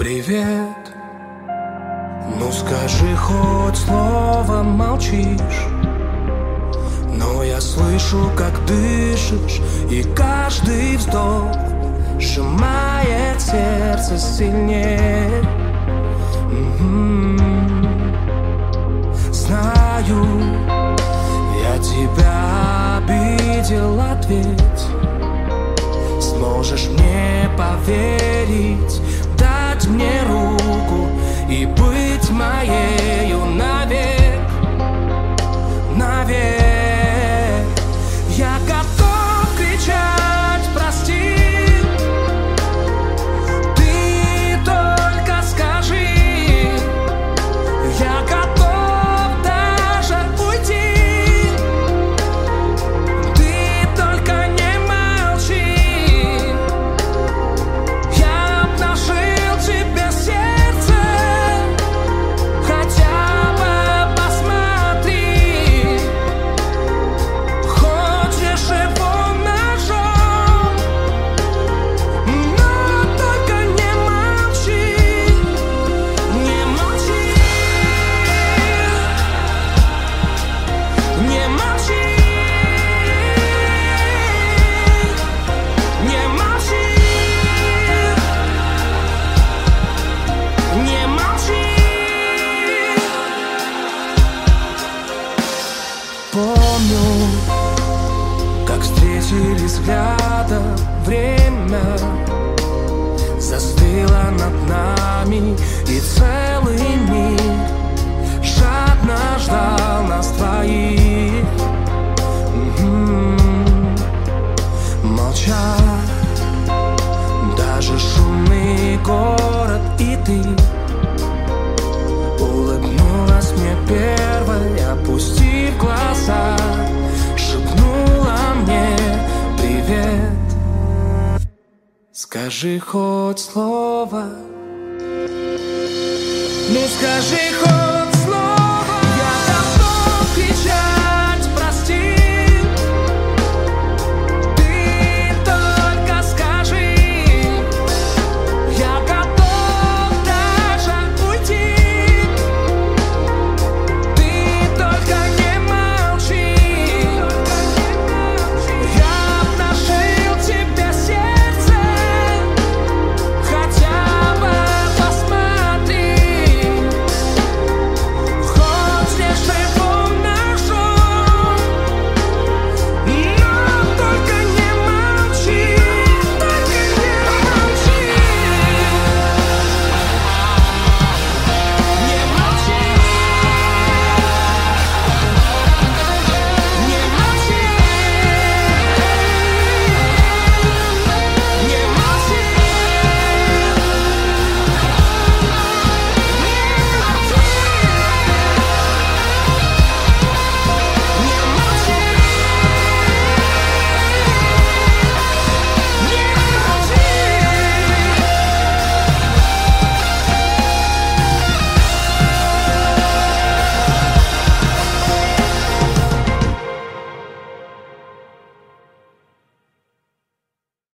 Привет. Ну скажи хоть слово, молчишь, но я слышу, как дышишь, и каждый вздох сжимает сердце сильнее. Знаю, я тебя обидел, ответь. Сможешь мне поверить, дать мне руку и быть моею навек, навек. Я готов кричать прости, ты только скажи. Я готов даже уйти, ты только не молчи. Я обнажил тебе сердце, хотя бы посмотри. Хочешь его ножом, но только не молчи, не молчи, не молчи, не молчи, не молчи. Помню, как встретились взглядом, время застыло над нами, и целый мир жадно ждал нас двоих. Молчать, даже шумный город, и ты улыбнулась мне первой, опустив глаза, шепнула мне привет. Скажи хоть слово, ну скажи хоть